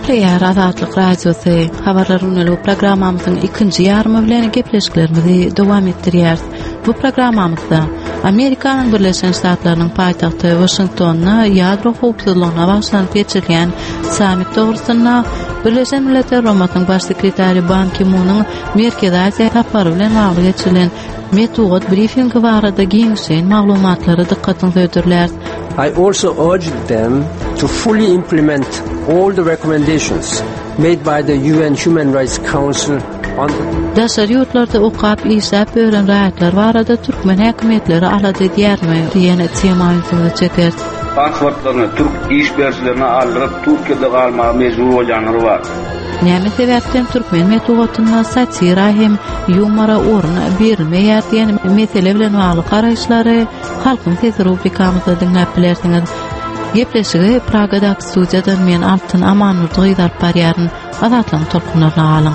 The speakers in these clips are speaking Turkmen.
Häýär Azatlyk Radiosu habarlaryny programmamyzyň ikinji ýarmy bilen gepleşiklerimizi dowam etdirýär. Bu programmamyzda Amerikanyň Birleşen Ştatlarynyň paýtagty Washingtonna ýadro howpsuzlygyna baglanýan geçirilýän sammit dogrusynda Birleşen Milletler Romatyň baş sekretary Ban Ki-moonyň Merkezi Aziýa tapary bilen bagly geçirilen metod briefingi barada giňişen maglumatlary dikkatyňizi ödürler. I also urged them to fully implement all the recommendations made by the UN Human Rights Council on Daşary ýurtlarda okap işläp ören raýatlar barada türkmen häkimetleri alady diýermi diýen temaýyny çeker. Pasportlaryny türk işberçilerine aldyryp Türkiýede galmagy mejbur bolýanlary bar. Näme sebäpden türkmen metodyna satira hem humora orun berilmeýär diýen mesele bilen bagly garaýşlary halkyň tez rubrikamyzda dinläp bilersiňiz. Gepleşigi Pragadaky studiýadan men Altyn Amanurdy gyzarp barýaryn Azatlyň tolkunaryna alyň.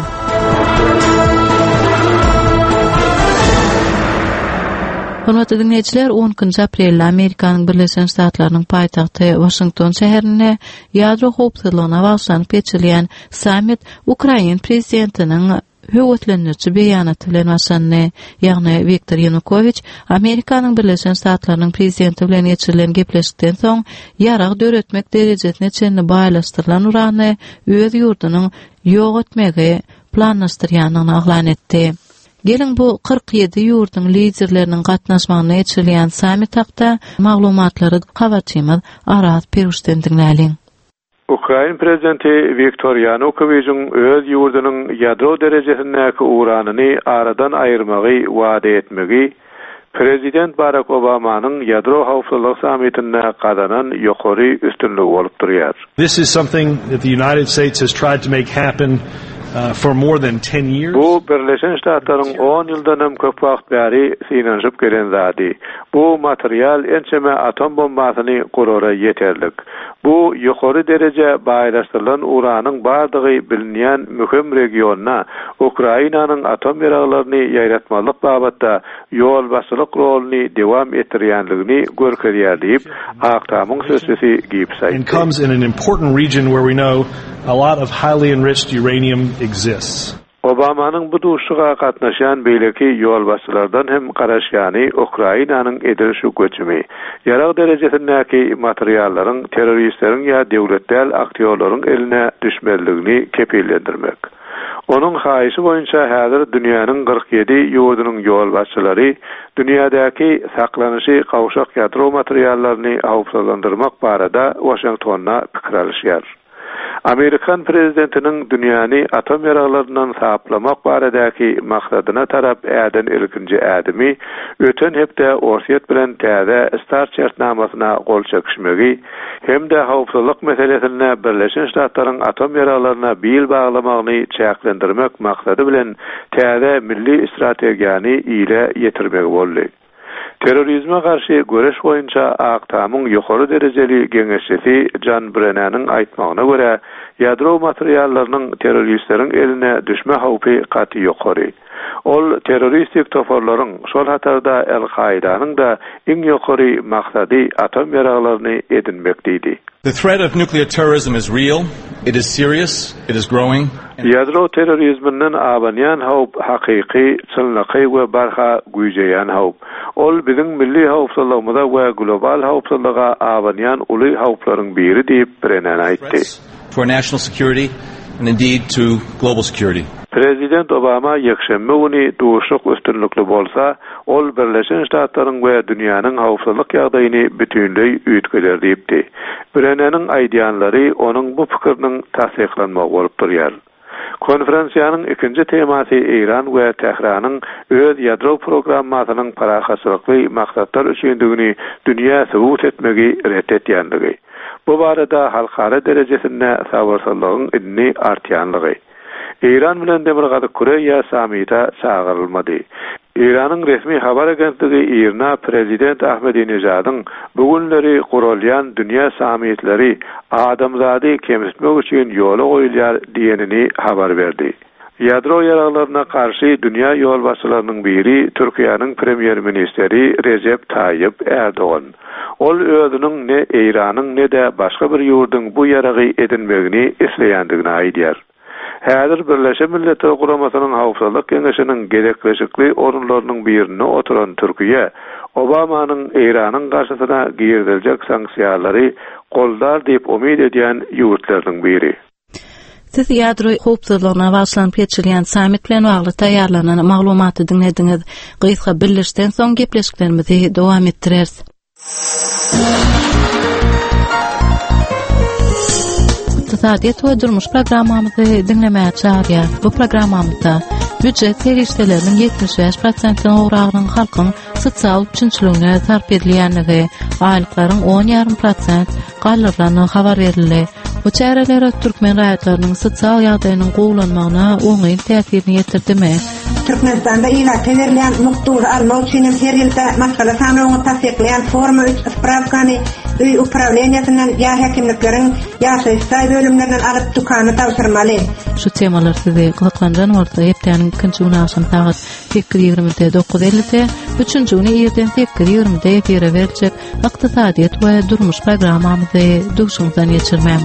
Hormatly dinleyijiler, 10 aprelde Amerikanyň Birleşen Ştatlarynyň paýtagty Washington şäherine ýadro howpsuzlygyna baglanýan geçirilýän sammit Ukraina prezidentiniň höwetlenýärçi beýanaty bilen başlandy. Ýagny Viktor Yanukovych Amerikanyň Birleşen Ştatlarynyň prezidenti bilen geçirilen gepleşikden soň ýarag döretmek derejesine çenli baýlaşdyrylan urany öz ýurdunyň ýok etmegi planlaşdyrýanyny aglan etdi. Gelin bu 47 ýurduň liderleriniň gatnaşmagyna geçirilýän sammit hakda maglumatlary habarçymyz Aras Peruşden dinläliň. Ukraina prezidenti Viktor Yanukovych'in öz ýurdunyň ýadro derejesindäki uranyny aradan aýyrmagy wada etmegi Prezident Barack Obama'nın ýadro howpsuzlyk sammitinde gadanan ýokary üstünligi bolup durýar. This is something that the United States has tried to make happen for more than 10 years. Bu Birleşen Ştatlaryň 10 ýyldan hem köp wagt bäri synanyp gelen zady. Bu material ençeme atom bombasyny gurara ýeterlik. Bu ýokary derece baýlaşdyrylan uranyň bardygy bilinýän möhüm regionna Ukrainanyň atom ýaraglaryny ýaýratmalyk babatda ýol basylyk roluny dewam etdirýänligini görkezýär diýip Aktamyň sözleri giýip and comes in an important region where we know a lot of highly enriched uranium exists. Obama'nın bu duşuğa gatnaşan beýleki ýolbaşçylardan hem garaşýany Ukrainanyň edilşi göçümi, ýarag derejesindäki materiallaryň terroristleriň ýa döwletdäl aktýorlaryň eline düşmeligini kepillendirmek. Onun haýysy boýunça häzir dünýäniň 47 ýurdunyň ýolbaşçylary dünýädäki saklanyşy gawşak ýadro materiallaryny howpsuzlandyrmak barada Washingtonna pikir alýar. Amerikan prezidentiniň dünýäni atom ýaraglaryndan saklamak baradaky maksadyna tarap äden ilkinji ädimi öten hepde Orsiýet bilen täze start şertnamasyna gol çekişmegi hemde howpsuzlyk meselesine Birleşen Ştatlaryň atom ýaraglaryna bil baglamagyny çäklendirmek maksady bilen täze milli strategiýany ýyla ýetirmek boldy. Terrorizme karşı göreş boyunca Aktamyň ýokary derejeli geňeşçisi John Brennan'yň aýtmagyna görä, ýadro materiallarynyň terroristleriň eline düşme howpy gaty ýokary. Ol terroristik toporlaryň, şol hatarda El-Qaidanyň da iň ýokary maksady atom ýaraglaryny edinmekdi. The threat of nuclear terrorism is real, it is serious, it is growing. Ýadro terrorizminden abanýan howp hakyky, çynlyky we barha güýjeýän howp. Ol biziň milli howpsuzlygymyza we global howpsuzlyga abanýan uly howplaryň biri diýip Brennan aýtdy. To our national security and indeed to global security. Prezident Obama ýekşembe güni duşuk üstünlükli bolsa, ol Birleşen Ştatlaryň we dünýäniň howpsuzlyk ýagdaýyny bütünlei üýtgeler diýipdi. Brennanyň aýdýanlary onuň bu pikiriniň tasdiklanmagy bolup durýar. Konferensiýanyň ikinji temasy Iran we Tehranyň öz ýadro programmasynyň parahaçylykly maksatlar üçindigini dünýä sebut etmegi reddetýändigi. Bu barada halkara derejesinde sabarsızlygyň inni artýanlygy. İran bilen Demirgazy Koreýa samita çağırylmady. İranyň resmi habar agentligi IRNA prezident Ahmedinejadyň bugünleri gurulýan dünýä samitleri adamzady kemsitmek üçin ýola goýulýar diýenini habar berdi. Yadro yaraglarına karşı dünya yol başçılarının biri Türkiye'nin Premier Ministeri Recep Tayyip Erdoğan. Ol özünün ne İran'ın ne de başka bir yurdun bu yarağı edinmegini isleýändigini aýdýar. Häzir Birleşen Milletler Guramasının Hawpsuzlyk Keňeşiniň gerekleşikli orunlarynyň birine oturan Türkiýe, Obamanyň İran'yň garşysyna girdiljek sanksiýalary goldar diýip umyd edýän ýurtlaryň biri. Siz ýadro howpsuzlygyna başlanyp geçirilýän samit bilen bagly taýýarlanan maglumaty dinlediňiz. Gysga birleşden soň gepleşiklerimizi dowam etdireriz. İqtisadiýat we durmuş programmamyzy dinlemäge çagyrýar. Bu programmamyzda büdjet serişdeleriniň 75%-den ograglyň halkyň sosial üçinçiligine sarf edilýänligi, aýlyklaryň 10,5% gallyrlanyny habar berildi. Bu çärelere Türkmen raýatlarynyň sosial ýagdaýynyň gowlanmagyna oňy täsirini ýetirdimi? Türkmenistanda ilata berilýän muktury almak üçin her ýylda masala sanyny tasdiqlayan forma 3 spravkany öý upravleniýasynyň ýa hekimlikleriň ýaşaýyş bölümlerinden alyp dukany tawsyrmaly. Şu temalar sizi gyzyklanjan bolsa hepdeniň ikinji unaşyny tagat 8:20-9:50-de, üçünji uny ýerden 8:20-de efire berijek Iqtisadiýat we durmuş programmamyzy duşuňdan geçirmem.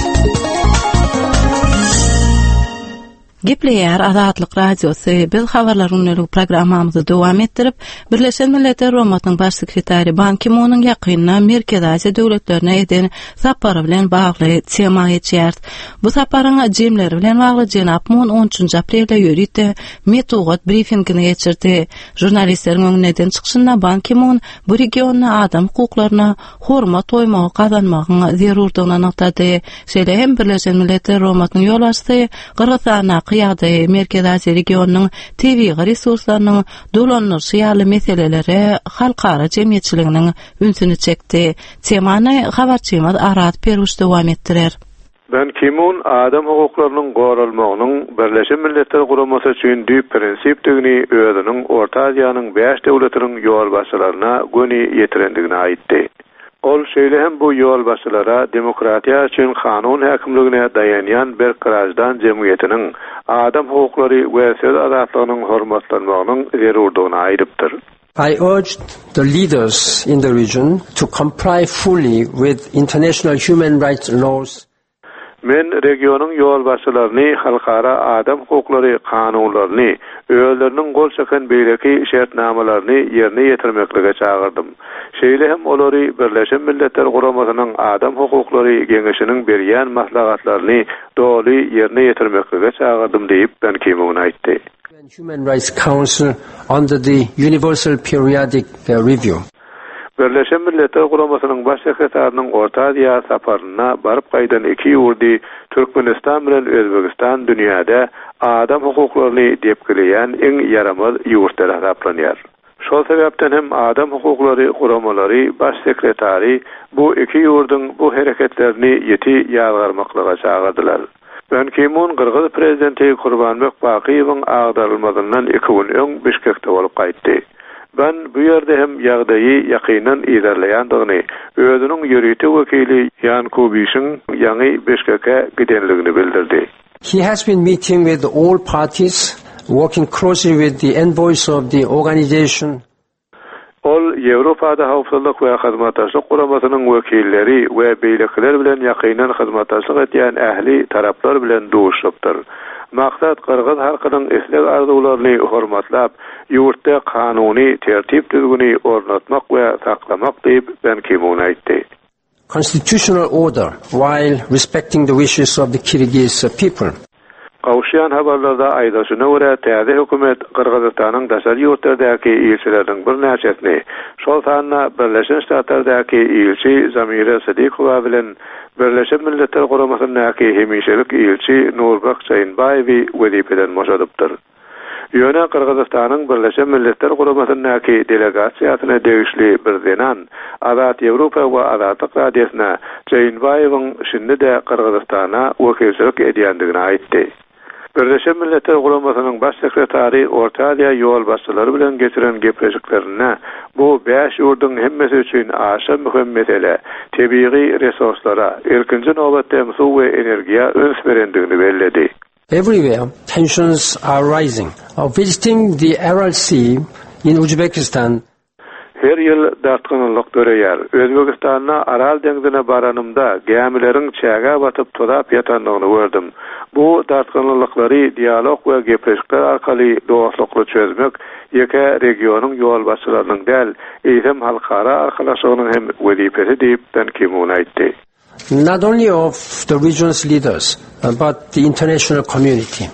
Gepleýär Azatlyk Radiosy biz habarlaryny programmamyzy dowam etdirip, Birleşen Milletler Romatynyň baş sekretary Ban Ki-moonyň ýakynyna Merkez Asia döwletlerine eden sapary bilen bagly tema geçýär. Bu saparyň jemleri bilen bagly Jenap Moon 13 aprelde ýörüde metodot briefingini geçirdi. Jurnalistleriň öňünden çykyşynda Ban Ki-moon bu regionda adam hukuklaryna hormat toýmagy kazanmagyň zerurdygyny anykdady. Şeýle hem Birleşen Milletler Romatynyň ýolbaşçysy Kyrgyzstana ýa-da Merkez Asia regionunyň tebii resurslarynyň dolanýaşy ýaly meseleleri halkara jemgyýetçiliginiň ünsüni çekdi. Temany habarçymyz Arat Peruş dowam etdirer. Ban Ki-moon adam hukuklarynyň goralmagynyň Birleşen Milletler Guramasy üçin düýp prinsipdigini özüniň Orta Aziýanyň 5 döwletiniň ýolbaşçylaryna göni ýetirendigini aýtdy. Ol şeýle hem bu ýolbaşçylara demokratiýa üçin kanun häkimligine dayanýan bir kirajdan jemgyýetiniň adam hukuklary we söz azatlygynyň hormatlanmagynyň zerurdygyny aýdypdyr. I urged the leaders in the region to comply fully with international human rights laws. Men regionyň ýolbaşçylaryny halkara adam hukuklary kanunlaryny, öýleriniň gol çeken beýleki şertnamalaryny ýerine ýetirmeklige çagırdym. Şeýle hem olary Birleşen Milletler Guramasynyň adam hukuklary geňeşiniň berýän maslahatlaryny doly ýerine ýetirmeklige çagırdym diýip Ban Ki-moon aýtdy. Human Rights Council under the Universal Periodic Review. Birleşen Milletler Guramasynyň baş sekretärining Orta Aziýa saparyna baryp gaýdan 2 ýurdy Türkmenistan bilen Özbegistan dünýäde adam hukuklaryny depkileýän iň yaramaz ýurtlar hasaplanýar. Şol sebäpden hem adam hukuklary guramalary baş sekretary bu 2 ýurdyň bu hereketlerini ýeti ýagarmaklyga çagyrdylar. Ban Ki-moon Kyrgyz prezidenti Gurbanbek Bakiýewiň agdarylmadygyndan 2 gün öň Bişkekde bolup gaýtdy. Ben bu ýerde hem ýagdaýy ýakynan ilerleýändigini, özüniň ýörüýte wekili Jan Kubişiň ýaňy Bişkek'e gidenligini bildirdi. He has been meeting with all parties, working closely with the envoys of the organization. Ol Ýewropada hawpsuzlyk we hyzmatdaşlyk guramasynyň wekilleri we beýlekler bilen ýakynan hyzmatdaşlyk edýän ähli taraplar bilen duşupdyr. Maksat Kırgız halkynyň isleg arzularyny hormatlap, ýurtda kanuny tertip düzgüni ornatmak we saklamak diýip Ban Ki-moon aýtdy. Constitutional order while respecting the wishes of the Kyrgyz people. Gawşýan habarlarda aýdaşyna görä täze hökümet Kyrgyzstanyň daşary ýurtlardaky ilçileriniň bir näçesini, şol sanyna Birleşen Ştatlardaky ilçi Zamira Sadikowa bilen Birleşen Milletler Guramasynyňky hemişelik ilçi Nurbek Çaýynbaýewi wezipeden boşadypdyr. Ýöne Kyrgyzstanyň Birleşen Milletler Guramasynyňky delegasiýasyna degişli bir zenan Azat Ýewropa we Azatlyk Radiosyna Çaýynbaýewiň şinde de Kyrgyzstana wekilçilik edýändigini aýtdy. Birleşen Milletler Guramasynyň baş sekretary Orta Aziýa ýolbaşçylary bilen geçiren gepleşiklerine bu 5 ýurdyň hemmesi üçin aşa möhüm mesele, tebii resurslara, erkinji nowatda suw we energiýa öns berendigini bellädi. Everywhere, tensions are rising. Visiting the Aral Sea in Uzbekistan, her yıl dartgınlyk göreýär. Özbekistana Aral deňizine baranymda gämilerin çäge batyp tolap ýatanlygyny gördüm. Bu dartgınlyklary dialog we gepleşikler arkaly dostlukly çözmek ýeke regionyň ýol başçylarynyň däl, eýsem halkara arkalaşygynyň hem wezipesi diýip Ban Ki-moon aýtdy. Not only of the region's leaders, but the international community.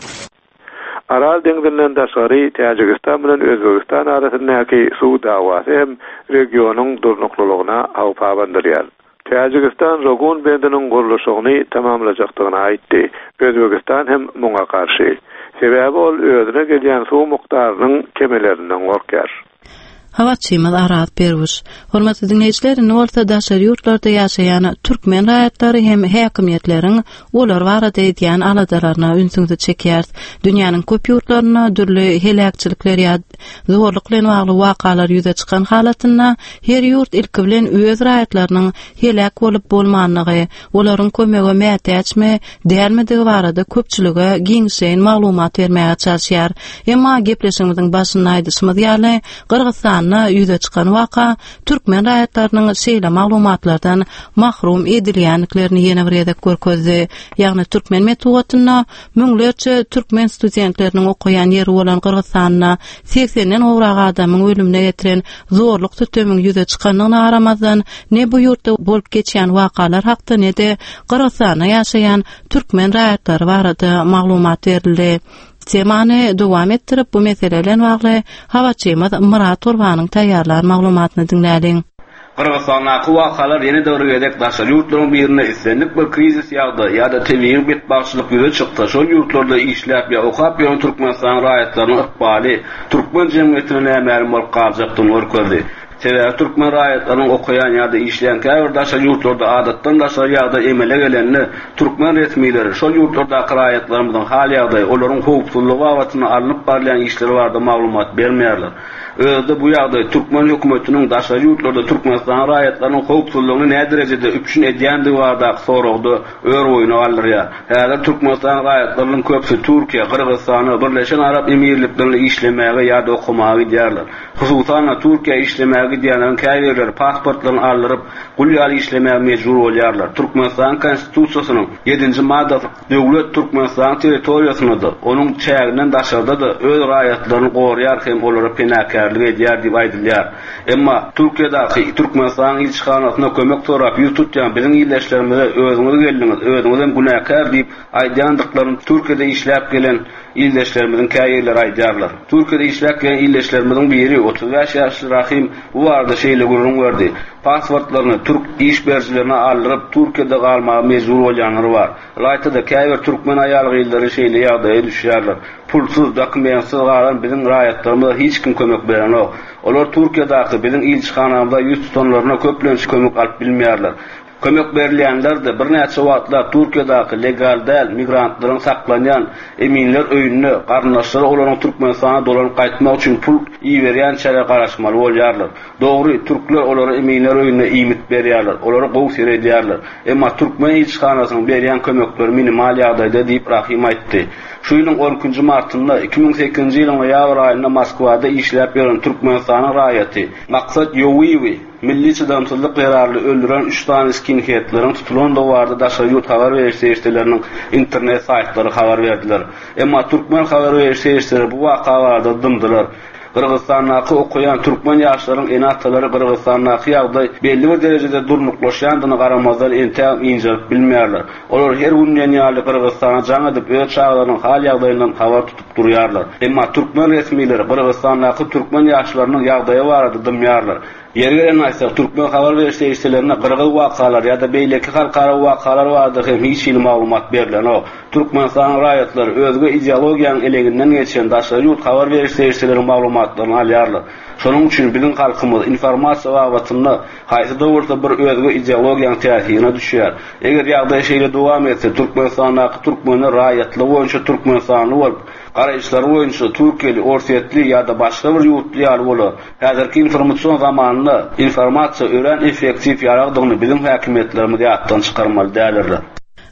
Aral deňizinden daşary Täjikistan bilen Özbekistan arasyndaky suw dawasy hem regionyň durnuklygyna awpa bandyrýar. Täjikistan Rogun bendiniň gurulşygyny tamamlajakdygyny aýtdy. Özbekistan hem muňa karşı. Sebäbi ol özüne gelýän suw mukdarynyň kemelerinden gorkýar. Hawatçymyz Arat Berwuş. Hormatly dinleýijiler, Norta daşary ýurtlarda ýaşaýan türkmen raýatlary hem häkimetleriň olar barada edýän aladalaryna ünsüňde çekýär. Dünýäniň köp ýurtlaryna dürli helakçylyklar ýa zorluk bilen bagly wakalar ýüze çykan halatyna her ýurt ilki bilen öz raýatlarynyň helak bolup bolmanlygy, olaryň kömege mätäçme dälmedigi barada köpçülige giňşeýin maglumat bermäge çalışýar. Emma gepleşigimiziň başynda aýdysymyz ýaly Kırgızstan ýüze çykan waka türkmen raýatlarynyň şeýle maglumatlardan mahrum edilýänliklerini ýene bir ýerde görkezdi. Ýagny türkmen metodyna müňlerçe türkmen studentleriniň okuyan ýeri bolan Kırgızstanyna 80-den owrak adamyň ölümine getiren zorluk tötemiň ýüze çykanyna aramazdan ne bu ýurtda bolup geçýän wakalar hakda ne de Kırgızstanda ýaşaýan türkmen raýatlary barada maglumat berildi. Temany dowam etdirip bu meselelerle bagly hawatçymyz Murat Urbanyň taýýarlan maglumatyny dinlädiň. Kırgızstandaky wakalar ýene döwre gedek daşary ýurtlaryň birine islenip bir krizis ýagdy ýa-da tebiň betbaşçylyk ýüze çykdy. Şol ýurtlarda işläp ýa okap ýön Türkmenistan raýatlarynyň ykbaly türkmen jemgyýetine näme bolup galjakdyny görkezdi. Sebäbi türkmen raýatlarynyň okuyan ýa-da işleýän käbir daşary ýurtlarda adatdan daşary ýagda emele gelenni türkmen resmileri şol ýurtlardaky raýatlarymyzyň hal ýagdaýy, olaryň howpsuzlygy babatyna alınıp barlayan işleri barada maglumat bermeýärler. Özde bu ýagdaý türkmen hökümetiniň daşary ýurtlarda Türkmenistan raýatlarynyň howpsuzlygyny näde derejede üçin edýändigi barada soragdy ör oýuna galdyrýar. Häzir Türkmenistan raýatlarynyň köpsi Türkiýe, Kırgızstany, Birleşen Arap Emirliklerinde işlemäge ýa-da okumagy gidýärler. Hususan Türkiýe işlemäge gidýänlerin käýerleri pasportlaryny aldyryp, gulýaly işlemäge mejbur bolýarlar. Türkmenistan konstitusiýasynyň 7-nji maddasy döwlet Türkmenistan territoriýasyndadyr. Onuň çäginden daşarda da öz raýatlaryny gorýar hem olara penakarlyk edýär diýip aýdylýar. Emma Türkiýedaky Türkmenistan ilçihanasyna kömek sorap ýurtutýan biziň ýyldaşlarymyza özüňiz geldiňiz, özüňizden günäkär diýip aýdýandyklaryny Türkiýede işläp gelen ýyldaşlarymyzyň käýerleri aýdýarlar. Türkiýede işläp gelen ýyldaşlarymyzyň biri 35 ýaşly Rahim bu arada şeýle gurrun berdi. Pasportlaryny Türk işberjilerine aldyryp Türkiýede galmagy mejbur bolýanlary bar. Raýatyda käýber türkmen aýal gyýlary şeýle ýagdaýa düşýärler. Pulsuz, dokumentsiz galan biziň raýatlarymyza hiç kim kömek beren ok. Olar Türkiýedaky biziň ilçihanamyzda ýüz tutanlaryna köplenç kömek alyp bilmeýärler. Kömek berilýänler de bir näçe wagtlar Türkiýedaky legal däl migrantlaryň saklanýan eminler öýüne garnaşlary olaryň Türkmenistana dolanyp gaýtmak üçin pul iýerýän çare garaşmaly bolýarlar. Dogry, türkler olary eminler öýüne iýmit berýärler, olary gowsy edýärler. Emma türkmen ilçihanasynyň berýän kömekleri minimal ýagdaýda diýip Rahim aýtdy. Şu ýylyň 12-nji martynda 2008-nji ýylyň ýaýar aýynda Moskwada işläp ýören Türkmenistanyň raýaty Maksat Ýowiýew milli çydamsızlyk gerarly öldüren 3 tane skinheadlaryň tutulan dowarda daşary ýurt habar berişleriniň internet saýtlary habar berdiler. Emma türkmen habar berişleri bu waka barada dymdylar. Kırgızstandaky okuyan türkmen ýaşlaryň enatlary Kırgızstandaky ýagdaý belli bir derejede durnuklaşýandyny garamazdan entäm injip bilmeýärler. Olar her günden ýaly Kırgızstana jaň edip öz çağlarynyň hal ýagdaýyndan habar tutup durýarlar. Emma türkmen resmileri Kırgızstandaky türkmen ýaşlarynyň ýagdaýy barada dymýarlar. Yergelen aýsak türkmen habar berişlerine Kırgız wakalar ýa-da beýleki halkara wakalar barada hem hiç il maglumat berilen ok. Türkmenistan raýatlary özge ideologiýanyň eleginden geçen daşary ýurt habar berişleriniň maglumatlaryny alýarlar. Şonuň üçin biziň halkymyz informasiýa babatyny haýsy döwürde bir özge ideologiýanyň täsirine düşýär. Eger ýagdaý şeýle dowam etse Türkmenistandaky türkmen raýatly boýunça Türkmenistanly bolup garaýşlary boýunça Türkiýeli, orsetli ýa-da başga bir ýurtlylar bolar. Häzirki informasiýon zamanynda informasiýa ören effektiv ýaragdygyny biziň häkimetlerimiz ýatdan çykarmaly dälirler.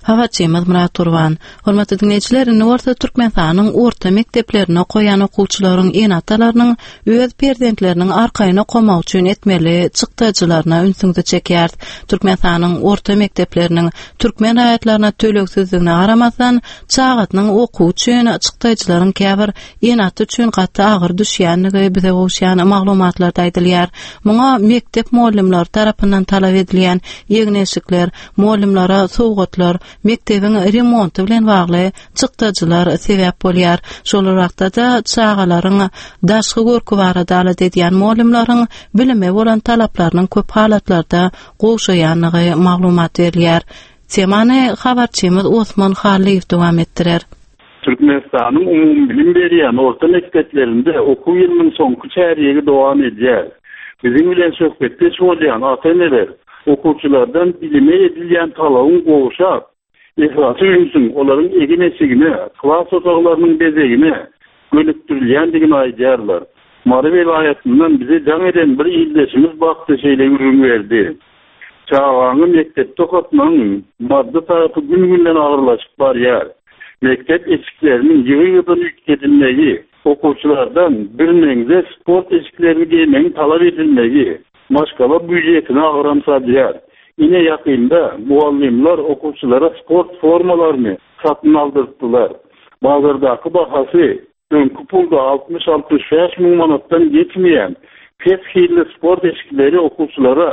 Havaçymyz Murat Turwan. Hormatly dinleyijiler, Norta Türkmenistanyň orta mekdeplerine goýan okuwçylaryň enatalarynyň öz prezidentleriniň arkaýyna gomak üçin etmeli çykdyjylaryna ünsüňde çekýär. Türkmenistanyň orta mekdepleriniň türkmen aýatlaryna töleksizligine garamasdan çağatynyň okuw üçin çykdyjylaryň käbir enaty üçin gaty agyr düşýänligi bize goşýan maglumatlarda aýdylýar. Muňa mektep muallimleri tarapyndan talap edilen ýegneşikler, muallimlara sowgatlar, mektebiň remonty bilen bagly çykdyjylar sebäp bolýar. Şolaraqda da çağalaryň daşky görkü barada alat edýän muallimlaryň bilime bolan talaplarynyň köp halatlarda goşýanlygy maglumat berilýär. Temany habarçymyz Osman Haliýew dowam etdirer. Türkmenistanyň umum bilim berýän orta mekdeplerinde okuw ýylynyň soňky çäriýegi dowam edýär. Bizim bilen söhbetde bolýan ata-eneler okuwçylardan bilime edilýän talabyň goşap, esasy ünsün olaryň eginesigine, klas otaglarynyň bezegine gönükdirilýändigini aýdýarlar. Mary vilayatyndan bize jaň eden bir ildeşimiz bakty şeýle ürün berdi. Çağanyň mektepde okutmagyň maddi tarapy gün-günden agyrlaşyp barýar. Mektep eşiklerinin yığıdan yükledilmegi, okuwçylardan bir meňze sport eşiklerini giymeň talap edilmegi, maşgala büdjetini agyramsadýar. Ine ýakynda muallimler okuwçylara sport formalaryny satyn aldyrdylar. Bazardaky bahasy öňkü pulda 60-65 miň manatdan geçmeýän peskhili sport eşikleri okuwçylara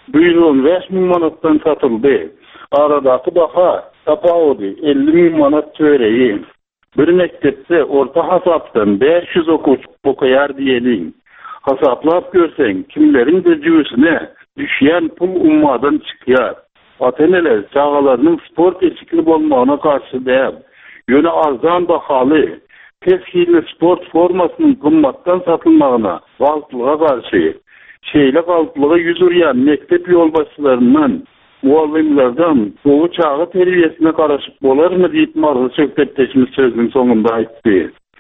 115 miň manatdan satyldy. Aradaky baha tapawdy 50 miň manat töreýi. Bir mektepde orta hasapdan 500 okuwçy okuýar diýelim. Hasaplap görseň kimleriň dejüsine düşýän pul ummadan çykýar. Ata-eneler çağalarynyň sport eşikli bolmagyna karşı däp, ýöne arzan bahaly peskhili sport formasynyň gymmatdan satylmagyna wagtlyga karşı şeýle galtlyga ýüzürýän mektep ýolbaşçylaryndan muallimlerden bu çağı terbiyesine karışıp bolarmı diýip marzy söhbetdeşimiz sözüň soňunda aýtdy.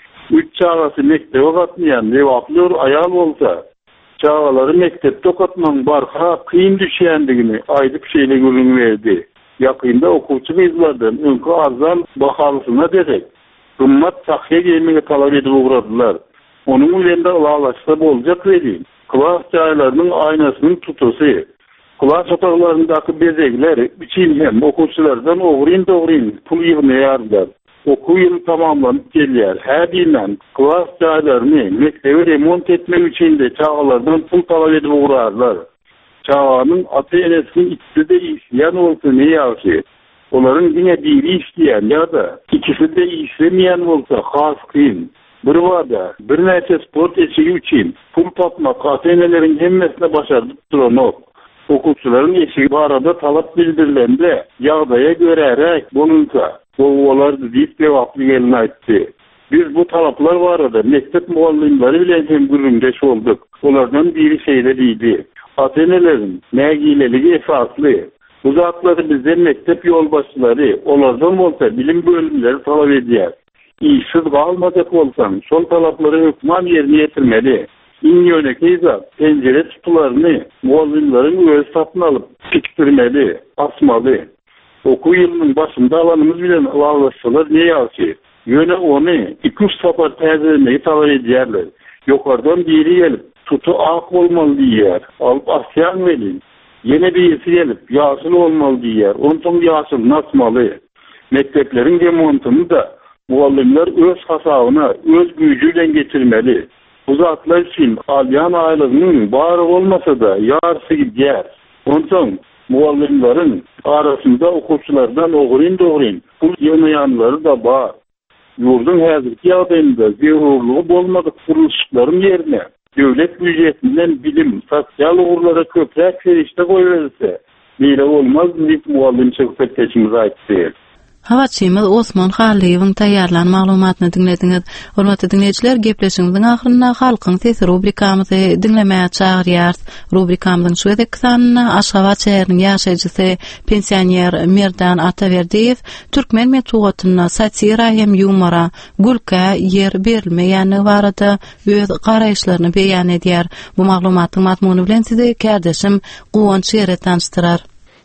3 çağası mektebe gatnaýan wagtlary aýal bolsa, çağalary mektepde okutmaň barha kyn düşýändigini aýdyp şeýle görüň berdi. Ýakynda okuwçy gyzlardan öňkü arzan bahalysyna derek, gymmat tahýe gelmegi talap edip ugradylar. Onuň bilen de ulalaşsa boljak dedi. Klas çağlarynyň aýnasynyň tutusy, klas otaglaryndaky bezegler için hem okuwçylardan ogrin pul ýygnaýarlar. Okuw ýyly tamamlanyp gelýär. Her bilen klas çağlaryny mektebi remont etmek üçin de çağalardan pul talap edip ugrarlar. Çağanyň ata-enesiniň ikisi de işleýän bolsa ne ýaşy? Olaryň diňe biri işleýän ýa-da ikisi de işlemeýän bolsa has kyn. Bir wada bir näçe sport eşigi üçin pul tapmak ata-eneleriň hemmesine başardyp duranok. Okuwçylaryň eşigi barada talap bildirilende ýagdaýa görärek bolunsa, bolýardy diýip cevaply gelin aýtdy. Biz bu talaplar barada mektep muallimleri bilen hem güründeş olduk. Olardan biri şeýle diýdi. Ata-enelerin nägileligi esasly. Bu zatları bizden mektep ýolbaşçylary, olardan bolsa bilim bölümleri talap edýär. İşsiz galmadyk bolsaň, şol talaplary hökman ýerine ýetirmeli. İňöneki zat pencere tutularyny muallimleriň öz satyn alyp tiktirmeli, asmaly. Okuw ýylynyň başynda alanymyz bilen ulalaşsalar ne ýaşy? Ýöne ony 2-3 sapar täzelemegi talap edýärler. Ýokardan biri gelip tutu ak bolmaly diýär, alyp asýan welin. Yine birisi gelip ýaşyl bolmaly diýär, ondan ýaşyl nasmaly. Mektepleriň remontyny da muallimler öz hasabyna, öz güýjü bilen geçirmeli. Bu zatlar için alyan aýlygynyň bary bolmasa da ýarysy gidýär. Ondan muallimlerin arasında okuwçylardan ogrin pul ýygnýanlary da bar. Ýurdun häzirki ýagdaýynda zerurlugy bolmadyk kuruluşlaryň ýerine döwlet büdjetinden bilim, sosial ugurlara köprek ferişte goýulsa, beýle bolmaz diýip muallim söhbetdeşimiz aýtdy. Hawaçymyz Osman Haliýewiň taýýarlan maglumatyny dinlediňiz. Hormatly dinleýijiler, gepleşigimiziň ahyrynda halkyň sesi rubrikamyzy dinlemäge çagyrýar. Rubrikamyzyň şu edek sanyna Aşgabat şäheriniň ýaşaýjysy pensioner Merdan Ataberdiýew türkmen metugatyna satira hem ýumora, gülkä ýer berilmeýänligi barada öz garaýşlaryny beýan edýär. Bu maglumatyň mazmuny bilen sizi kärdeşim Guwan Şere tanıştyrar.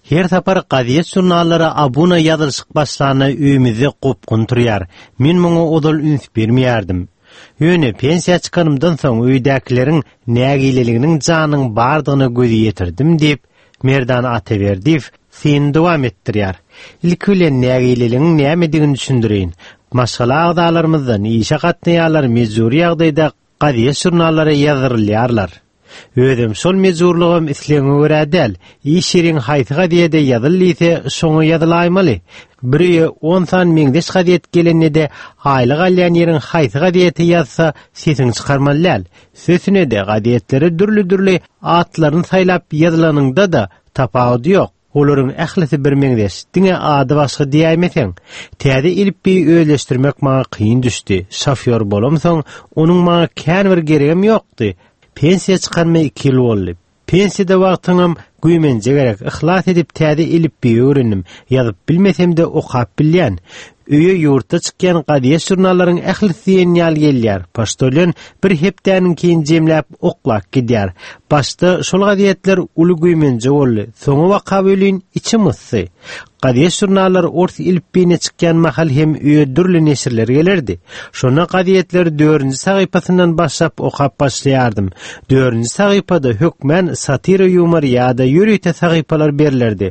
Her tapar qadiyet jurnalları abuna yazılışık başlarına üyümüzde qopqun turýar. Men muňa odal üns bermeýärdim. Öne pensiya çıkanımdan soň öýdäkilerin nägileliginiň janyň bardygyny gözi ýetirdim diýip Merdan Ataberdiýew sen dowam etdirýär. Ilkile nägileliginiň nämedigini düşündirýin. Maşgala agdalarymyzdan işe gatnaýarlar mejburi ýagdaýda qadiyet jurnallary ýazyrylýarlar. Özüm şol mejburlygym isleňe görä däl, iş ýeriň haýsyga diýede ýazylýsa şoňa ýazylaýmaly. Biri 10 san meňdeş gadiyet gelende aýlyk alýan ýeriň haýsyga diýete ýazsa sesiň çykarmaly. Sösüne de gadiyetleri dürli atlaryny saýlap ýazylanyňda da tapawut ýok. Olaryň ählisi bir meňdeş, diňe ady başga diýämeseň, täze ilip bir öýleşdirmek maňa kyn düşdi. Şoför bolamsoň, onuň maňa kän bir geregim ýokdy. Pensiya çıkarma 2 ýyl boldy. Pensiyada wagtyňam güýmenje gerek. Ihlas edip täze ilip bir öwrendim. Ýazyp bilmesem de okap bilýän. Öýe ýurtda çykýan qadiyet jurnallaryň ählisi ýal gelýär. Poştolyon bir hepdäniň keyin jemläp oklak gidýär. Başda şol qadiyetler uly güýmenje boldy. Soňa waka bölün içi mıssy. Qadiyet jurnallary ort ilipine çykýan mahal hem öýe dürli neşirler gelerdi. Şona qadiyetler 4-nji sahypasyndan başlap okap başlaýardym. 4-nji sahypada hökmen satira ýumor ýa-da ýürüýte sahypalar berlerdi.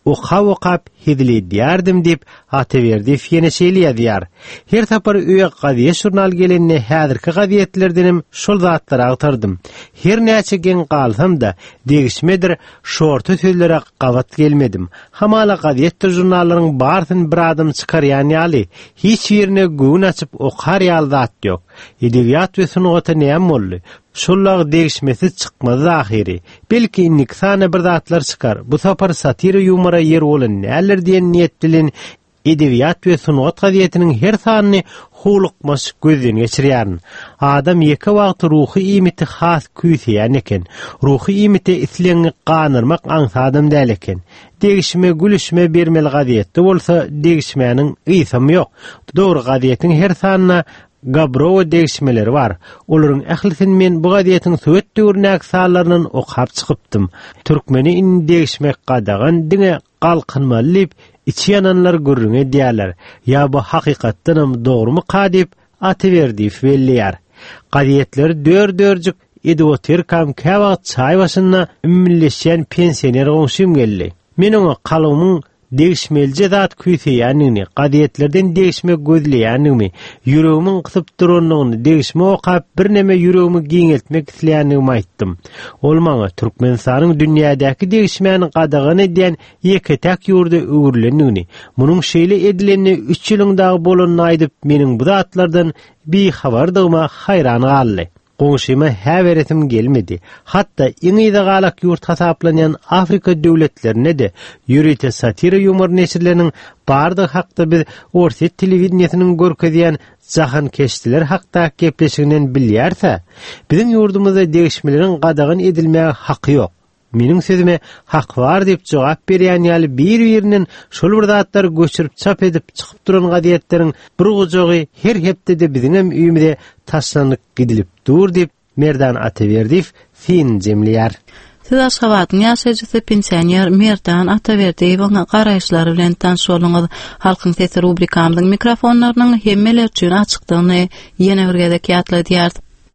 Okap hidli diyardım dip Ataberdiýew ýene şeýle ýazýar. Her tapar öýe qadiyet jurnal gelende häzirki qadiyetlerdenim şol zatlary agtardym. Her näçe gen galsam da degişmedir şorty sözlere gawat gelmedim. Hamala qadiyet jurnallaryň barsyny bir adam çykarýan ýaly, hiç ýerine göwün açyp okar ýaly zat ýok. Edebiýat we sunugaty näme boldy? Şollar degişmesi çykmaz ahiri. Belki innik sana bir zatlar çykar. Bu sapar satira ýumora ýer bolan näler diýen niýet bilen edebiýat we sunugat qadiyetiniň her sanyny hulukmaş gözden geçirýär. Adam ýeke wagt ruhy ýmiti has küýsýän eken. Ruhy ýmiti isleňi ganyrmak aňsadym däl eken. Degişme gülüşme bermeli qadiyetde bolsa degişmäniň ýysamy ýok. Dogry qadiyetiň her sanyna Gabrowa degişmeleri var. Olaryň ählisin men bu gadiyetiň söwetde örnek sallarynyň okap çykypdym. Türkmeni in degişmek gadagan diňe galkynmaly içi yananlar görüňe diýerler. Ya bu hakykatdanam dogrymy kadip Ataberdiýew belliýär. Gadiyetler dör-dörjük edoterkam käwagt çaý başynda ümmilleşen pensioner goňşym geldi. Men oňa kalymyň degişmelje zat küýsýänini, qadiyetlerden degişmek gözleýänimi, ýüregimiň kysyp duranlygyny, degişme okap bir neme ýüregimi giňeltmek isleýänimi aýtdym. Ol maňa Türkmenistanyň dünýädäki degişmäni gadagyny diýen ýeketäk ýurda öwürlendigini, munyň şeýle edilenini 3 ýylyňdagy bolanyny aýdyp meniň bu zatlardan bir habardygyma haýran galdy. Goňşyma häweretim gelmedi. Hatda iňide galak ýurt hasaplanýan Afrika döwletlerine de ýürüýte satira ýumor neşirleriniň bardygy hakda biz orta telewizionynyň görkezýän jahan keşdiler hakda gepleşiginen bilýärse, biziň ýurdumyzda degişmeleriň gadagyn edilmäge haky ýok. Meniň sözüme hak var diýip jogap berýän ýaly bir-biriniň şol bir zatlar göçürip çap edip çykyp duran gadiýetleriň bir gojagy her hepde biziň üýümizde taşlanyp gidilip dur diýip Merdan Ataberdiýew fin jemleýär. Siz Aşgabatyn ýaşaýjysy pensioner Merdan Ataberdiýewiň garaýşlary bilen tanış boluňuz. Halkyň sesi rubrikamyzyň mikrofonlarynyň hemmeler üçin açykdygyny ýene bir gezek ýatlaýar.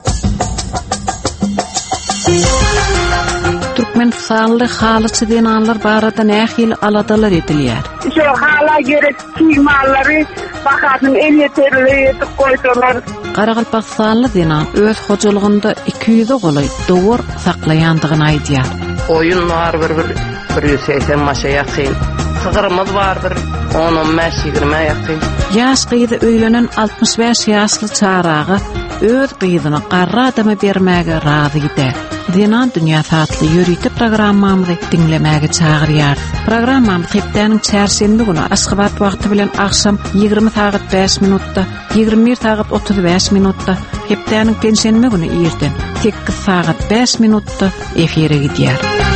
Türkmen sağlı halıçı dinanlar barada nähil aladalar edilýär. Şu hala gerek kimalary bakatyn en yeterli etip koýdylar. Qaraqalpak sağlı dinan öz hojalygynda 200 golay dowr saklaýandygyny aýdýar. Oyun var bir 180 maşa ýakyn. Sygyrymyz var bir 10-15-20 ýakyn. Ýaş gyýdy öýlenen 65 ýaşly çaragy öz gyýdyna garra adama bermäge razy eder. Dinan dünýä satly ýürüýte programmamyzy dinlemäge çagyrýar. Programmam hepdäniň çarşembe güni Aşgabat wagty bilen akşam 20 saat 5 minutda, 21 saat 35 minutda, hepdäniň pensiýenme güni ýerden 8 saat 5 minutda efire gidýär.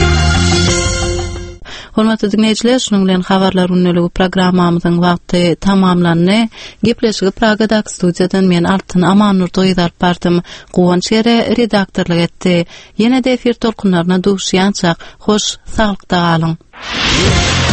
Hormatly dinleyijiler, şunuň bilen habarlar ünlüligi programmamyzyň wagty tamamlandy. Gepleşigi Pragadak studiýadan men Altyn Amanur doýdar partym Gowanç ere redaktorlyk etdi. Ýene-de efir tolkunlaryna duşýançak hoş, saglykda galyň. Ýa.